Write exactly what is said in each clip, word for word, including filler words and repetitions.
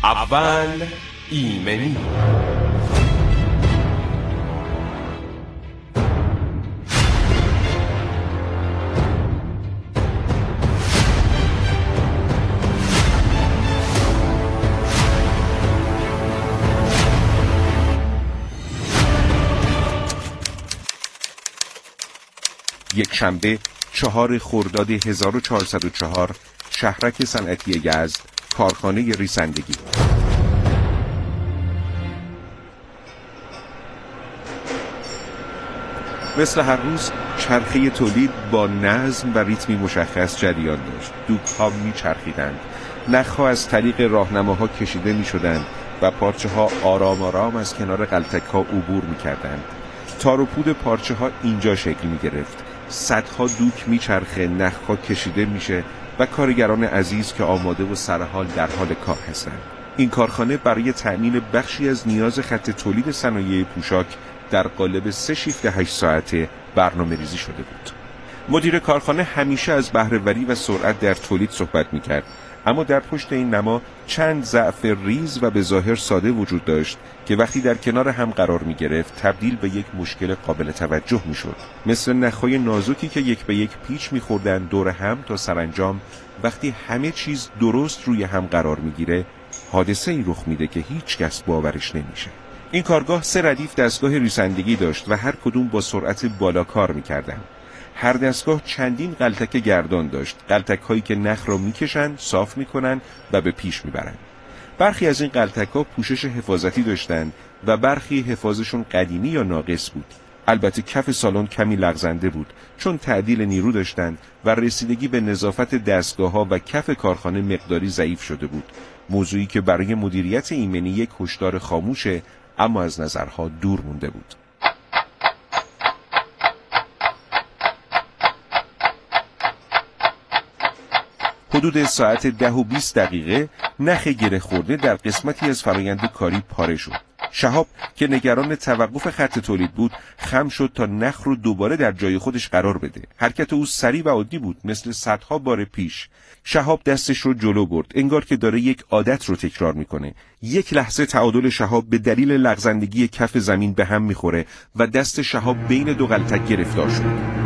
اول ایمنی. یک شنبه چهار خرداد هزار و چهارصد و چهار، شهرک صنعتی یزد، کارخانه ریسندگی. مثل هر روز چرخه تولید با نظم و ریتمی مشخص جریان داشت. دوک‌ها میچرخیدند، نخ‌ها از طریق راهنماها کشیده میشدند و پارچه‌ها آرام آرام از کنار غلطک‌ها عبور میکردند. تار و پود پارچه‌ها اینجا شکل میگرفت. صدها دوک میچرخه، نخ‌ها کشیده میشه و کارگران عزیز که آماده و سرحال در حال کار هستند. این کارخانه برای تأمین بخشی از نیاز خط تولید صنایع پوشاک در قالب سه شیفت هشت ساعته برنامه ریزی شده بود. مدیر کارخانه همیشه از بهره‌وری و سرعت در تولید صحبت میکرد، اما در پشت این نما چند ضعف ریز و به ظاهر ساده وجود داشت که وقتی در کنار هم قرار می گرفت تبدیل به یک مشکل قابل توجه می شد. مثل نخهای نازکی که یک به یک پیچ می خوردن دور هم تا سرانجام وقتی همه چیز درست روی هم قرار می گیره حادثه ای رخ میده که هیچ کس باورش نمیشه. این کارگاه سه ردیف دستگاه ریسندگی داشت و هر کدوم با سرعت بالا کار میکردن. هر دستگاه چندین غلطک گردان داشت، غلطک هایی که نخ را میکشن، صاف میکنن و به پیش میبرن. برخی از این غلطک ها پوشش حفاظتی داشتند و برخی حفاظشون قدیمی یا ناقص بود. البته کف سالن کمی لغزنده بود چون تعدیل نیرو داشتند و رسیدگی به نظافت دستگاه ها و کف کارخانه مقداری ضعیف شده بود، موضوعی که برای مدیریت ایمنی یک هشدار خاموشه اما از نظرها دور مونده بود. حدود ساعت ده و بیست دقیقه نخ گره خورده در قسمتی از فرایند کاری پاره شد. شهاب که نگران توقف خط تولید بود خم شد تا نخ رو دوباره در جای خودش قرار بده. حرکت او سریع و عادی بود، مثل صدها بار پیش. شهاب دستش رو جلو برد، انگار که داره یک عادت رو تکرار میکنه. یک لحظه تعادل شهاب به دلیل لغزندگی کف زمین به هم میخوره و دست شهاب بین دو غلطک گرفتار شد.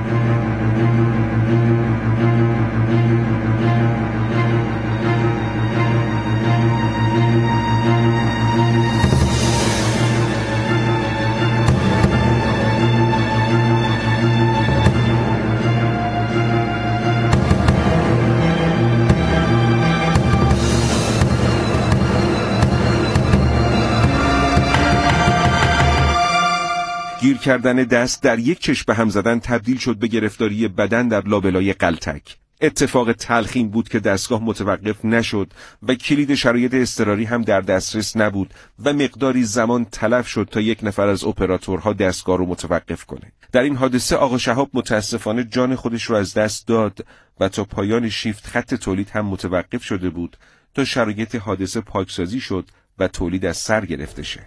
گیر کردن دست در یک چشم به هم زدن تبدیل شد به گرفتاری بدن در لابلای غلطک. اتفاق تلخ این بود که دستگاه متوقف نشد و کلید شرایط اضطراری هم در دسترس نبود و مقداری زمان تلف شد تا یک نفر از اپراتورها دستگاه رو متوقف کنه. در این حادثه آقا شهاب متاسفانه جان خودش رو از دست داد و تا پایان شیفت خط تولید هم متوقف شده بود تا شرایط حادثه پاکسازی شد و تولید از سر گرفته شه.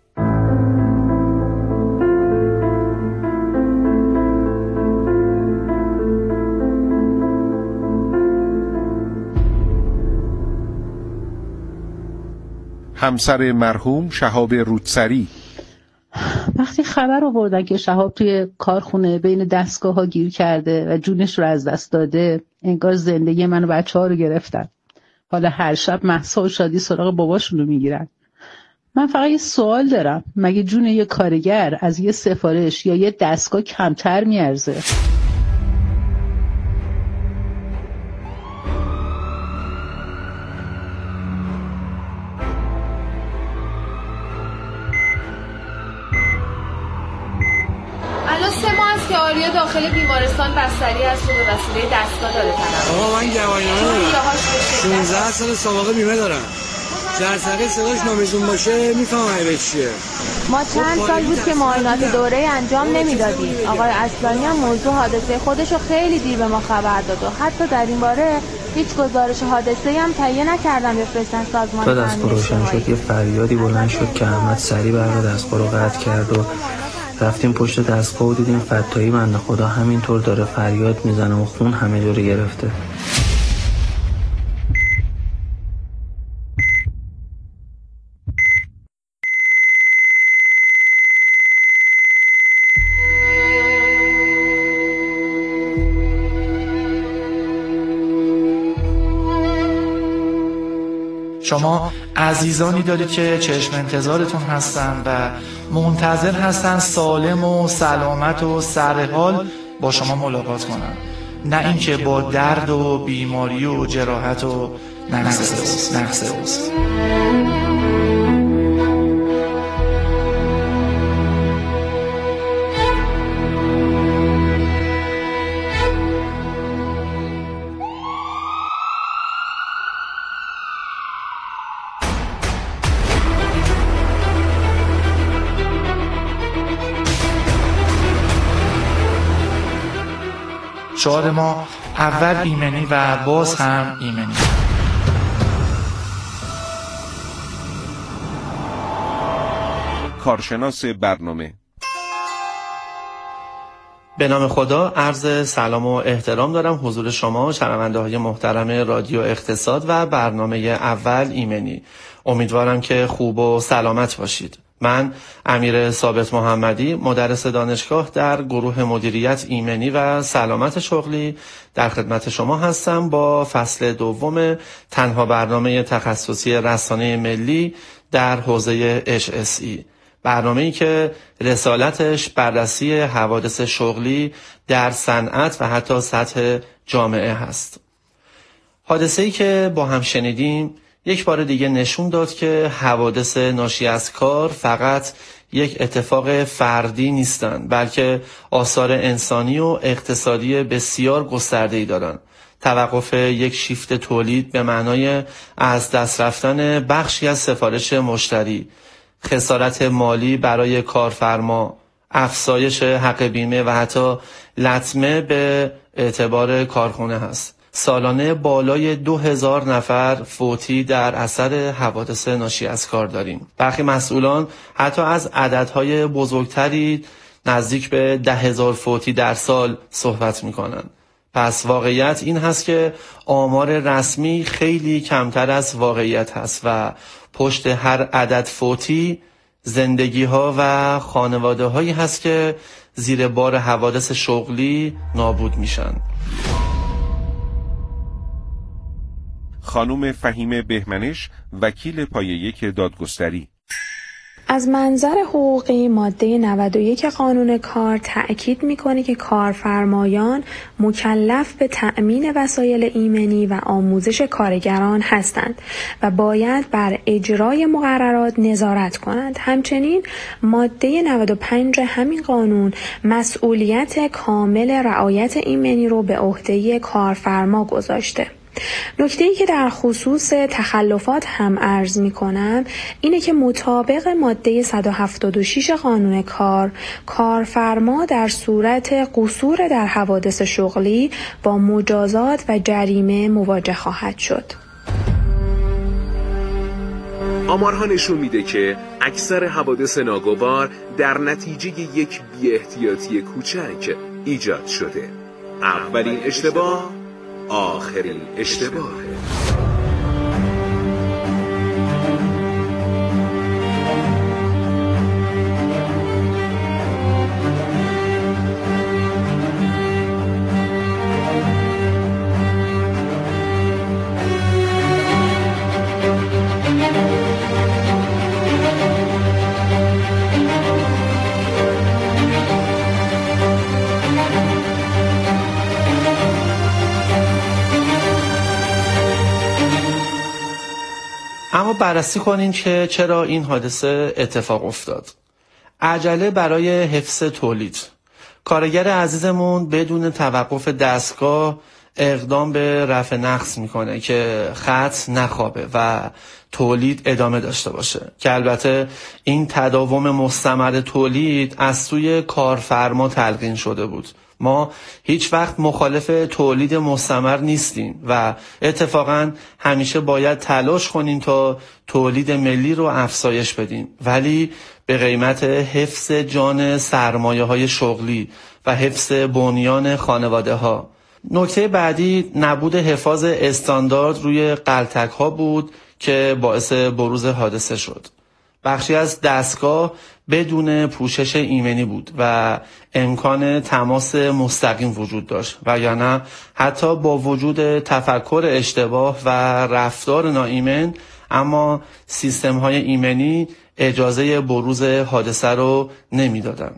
همسر مرحوم شهاب رودسری وقتی خبر آوردن که شهاب توی کارخونه بین دستگاه ها گیر کرده و جونش رو از دست داده، انگار زندگی من و بچه ها رو گرفتن. حالا هر شب مهسا و شادی سراغ باباشون رو میگیرن. من فقط یه سوال دارم، مگه جون یه کارگر از یه سفارش یا یه دستگاه کمتر میارزه؟ که آریا داخل بیمارستان بستری از تو به وسیله دستگاه داره تنفس. آقا من گواهینامه دارم. شانزده سال سابقه بیمه دارم. جرثقیل صداش نامیزون باشه میفهمم به چیه. ما چند سال بود که معاینات دوره انجام نمیدادیم. آقای اصلانی هم موضوع حادثه خودشو خیلی دیر به ما خبر داد و حتی در این باره هیچ گزارش حادثه‌ای هم تهیه نکردن بفرستن سازمان. تا دستگاه روشن شد یه فریادی بلند شد که احمد سریع برق دستگاه رو قطع کرد و رفتیم پشت دستگاه و دیدیم فتایی بنده خدا همینطور داره فریاد میزنه و خون همه جوری گرفته. شما عزیزانی دارید که چشم انتظارتون هستن و منتظر هستن سالم و سلامت و سرحال با شما ملاقات کنن، نه اینکه با درد و بیماری و جراحت و نقص نقص. شعار ما اول ایمنی و باز هم ایمنی. کارشناس برنامه. به نام خدا عرض سلام و احترام دارم حضور شما شنونده های محترم رادیو اقتصاد و برنامه اول ایمنی. امیدوارم که خوب و سلامت باشید. من امیر ثابت محمدی، مدرس دانشگاه در گروه مدیریت ایمنی و سلامت شغلی در خدمت شما هستم با فصل دوم تنها برنامه تخصصی رسانه ملی در حوزه اچ اس ای. برنامه‌ای که رسالتش بررسی حوادث شغلی در صنعت و حتی سطح جامعه هست. حادثه‌ای که با هم شنیدیم یک بار دیگه نشون داد که حوادث ناشی از کار فقط یک اتفاق فردی نیستند، بلکه آثار انسانی و اقتصادی بسیار گسترده‌ای دارند. توقف یک شیفت تولید به معنای از دست رفتن بخشی از سفارش مشتری، خسارت مالی برای کارفرما، افزایش حق بیمه و حتی لطمه به اعتبار کارخانه هست. سالانه بالای دو هزار نفر فوتی در اثر حوادث ناشی از کار داریم. برخی مسئولان حتی از عددهای بزرگتری نزدیک به ده هزار فوتی در سال صحبت می‌کنند. پس واقعیت این هست که آمار رسمی خیلی کمتر از واقعیت هست و پشت هر عدد فوتی زندگی‌ها و خانواده‌هایی هست که زیر بار حوادث شغلی نابود میشن. خانم فهیمه بهمنش، وکیل پایه یک دادگستری. از منظر حقوقی ماده نود و یک قانون کار تأکید می‌کنه که کارفرمایان مکلف به تأمین وسایل ایمنی و آموزش کارگران هستند و باید بر اجرای مقررات نظارت کنند. همچنین ماده نود و پنج همین قانون مسئولیت کامل رعایت ایمنی رو به عهده کارفرما گذاشته. نکته‌ای که در خصوص تخلفات هم عرض می‌کنم اینه که مطابق ماده صد و هفتاد و شش قانون کار، کارفرما در صورت قصور در حوادث شغلی با مجازات و جریمه مواجه خواهد شد. آمارها نشون میده که اکثر حوادث ناگوار در نتیجه یک بی‌احتیاطی کوچک ایجاد شده. اولین اشتباه آخرین اشتباه. اما بررسی کنین که چرا این حادثه اتفاق افتاد. عجله برای حفظ تولید. کارگر عزیزمون بدون توقف دستگاه اقدام به رفع نقص میکنه که خط نخوابه و تولید ادامه داشته باشه، که البته این تداوم مستمر تولید از سوی کارفرما تلقین شده بود. ما هیچ وقت مخالف تولید مستمر نیستیم و اتفاقا همیشه باید تلاش کنیم تا تولید ملی رو افزایش بدیم، ولی به قیمت حفظ جان سرمایه های شغلی و حفظ بنیان خانواده ها. نکته بعدی نبود حفاظ استاندارد روی غلطک ها بود که باعث بروز حادثه شد. بخشی از دستگاه بدون پوشش ایمنی بود و امکان تماس مستقیم وجود داشت و یا نه حتی با وجود تفکر اشتباه و رفتار ناایمن اما سیستم های ایمنی اجازه بروز حادثه رو نمیدادن.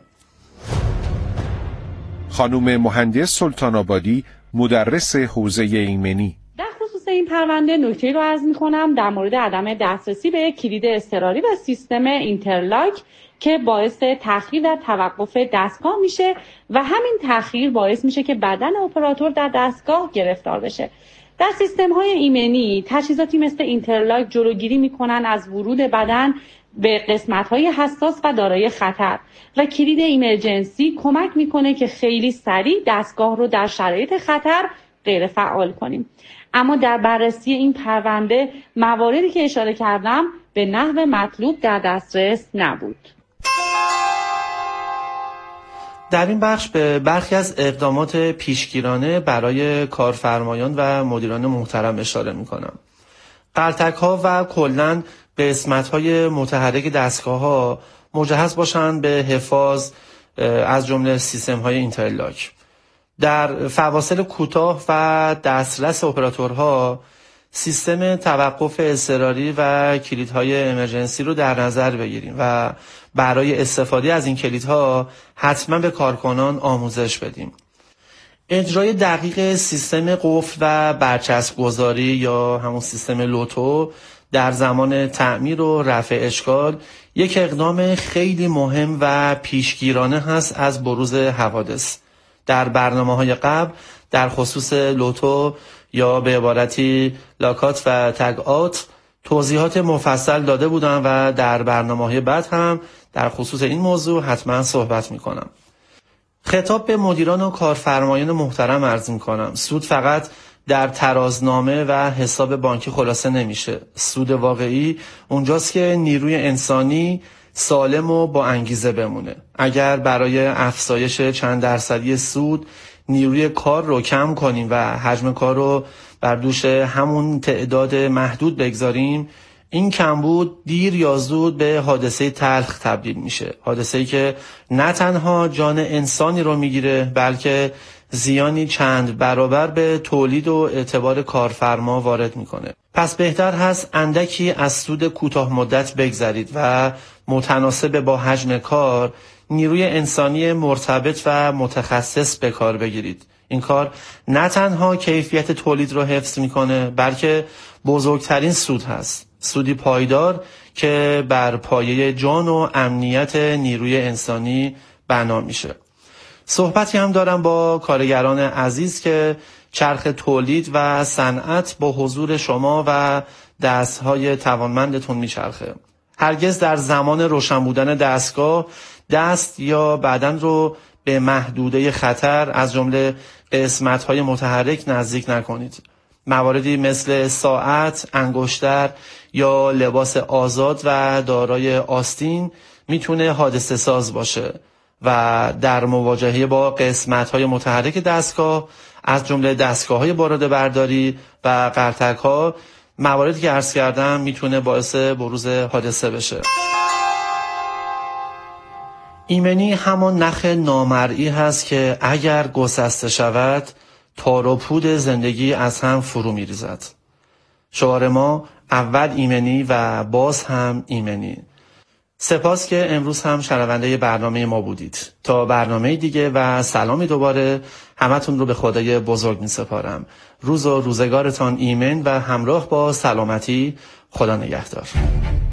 خانم مهندس سلطان آبادی، مدرس حوزه ایمنی: در خصوص این پرونده نکته رو عرض می‌کنم در مورد عدم دسترسی به کلید اضطراری و سیستم اینترلاک که باعث تأخیر در توقف دستگاه میشه و همین تأخیر باعث میشه که بدن اپراتور در دستگاه گرفتار بشه. در سیستم‌های ایمنی تجهیزاتی مثل اینترلاک جلوگیری می‌کنن از ورود بدن به قسمت‌های حساس و دارای خطر و کلید ایمرجنسی کمک می‌کنه که خیلی سریع دستگاه رو در شرایط خطر غیر فعال کنیم. اما در بررسی این پرونده مواردی که اشاره کردم به نحو مطلوب در دسترس نبود. در این بخش به برخی از اقدامات پیشگیرانه برای کارفرمایان و مدیران محترم اشاره می‌کنم. قلتک‌ها و کلاً قسمت‌های متحرک دستگاه‌ها مجهز باشند به حفاظ از جمله سیستم‌های اینترلاک. در فواصل کوتاه و دسترس اپراتورها سیستم توقف اضطراری و کلیدهای امرجنسی رو در نظر بگیریم و برای استفاده از این کلیدها حتما به کارکنان آموزش بدیم. اجرای دقیق سیستم قفل و برچسب گذاری یا همون سیستم لوتو در زمان تعمیر و رفع اشکال یک اقدام خیلی مهم و پیشگیرانه هست از بروز حوادث. در برنامه‌های قبل در خصوص لوتو یا به عبارتی لاکات و تگ‌آت توضیحات مفصل داده بودم و در برنامه‌های بعد هم در خصوص این موضوع حتما صحبت می‌کنم. خطاب به مدیران و کارفرمایان محترم عرض می‌کنم: سود فقط در ترازنامه و حساب بانکی خلاصه نمیشه. سود واقعی اونجاست که نیروی انسانی سالم و با انگیزه بمونه. اگر برای افزایش چند درصدی سود نیروی کار رو کم کنیم و حجم کار رو بر دوش همون تعداد محدود بگذاریم، این کمبود دیر یا زود به حادثه تلخ تبدیل میشه. حادثه‌ای که نه تنها جان انسانی رو میگیره بلکه زیانی چند برابر به تولید و اعتبار کارفرما وارد میکنه. پس بهتر هست اندکی از سود کوتاه مدت بگذرید و متناسب با حجم کار نیروی انسانی مرتبط و متخصص به کار بگیرید. این کار نه تنها کیفیت تولید رو حفظ میکنه بلکه بزرگترین سود هست. سودی پایدار که بر پایه جان و امنیت نیروی انسانی بنا میشه. صحبتی هم دارم با کارگران عزیز که چرخ تولید و صنعت با حضور شما و دستهای توانمندتون میچرخه. هرگز در زمان روشن بودن دستگاه دست یا بدن رو به محدوده خطر از جمله قسمت‌های متحرک نزدیک نکنید. مواردی مثل ساعت، انگشتر یا لباس آزاد و دارای آستین میتونه حادثه ساز باشه و در مواجهه با قسمت‌های متحرک دستگاه از جمله دستگاه‌های باراد برداری و قرتک‌ها مواردی که عرض کردم میتونه باعث بروز حادثه بشه. ایمنی همان نخ نامرئی هست که اگر گسسته شود تار و پود زندگی از هم فرو میریزد. شعار ما اول ایمنی و باز هم ایمنی. سپاس که امروز هم شنونده برنامه ما بودید. تا برنامه دیگه و سلامی دوباره همتون رو به خدای بزرگ می سپارم. روز و روزگارتان ایمن و همراه با سلامتی. خدا نگهدار.